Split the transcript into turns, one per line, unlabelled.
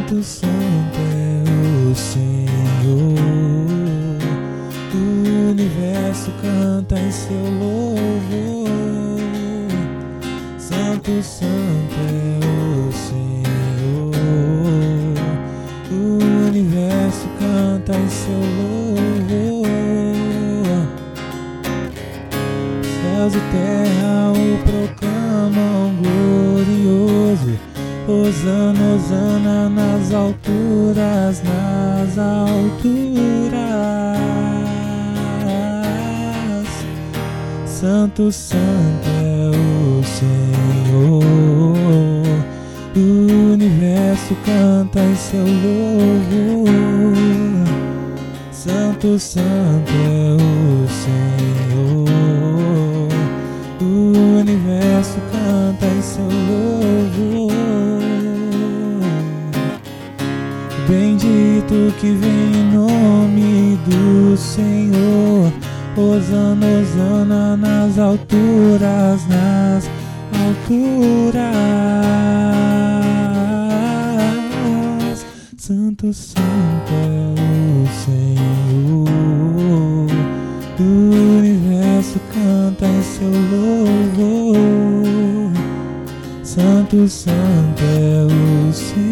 Santo, Santo é o Senhor. O universo canta em seu louvor. Santo, Santo é o Senhor. O universo canta em seu louvor. Céus e terra o proclamam glorioso. Hosana, Hosana nas alturas, nas alturas. Santo, Santo é o Senhor. O universo canta em seu louvor. Santo, Santo é o Senhor. O universo canta em seu louvor. Bendito que vem em nome do Senhor. Hosana, Hosana nas alturas, nas alturas. Santo, Santo é o Senhor. O universo canta em seu louvor. Santo, Santo é o Senhor.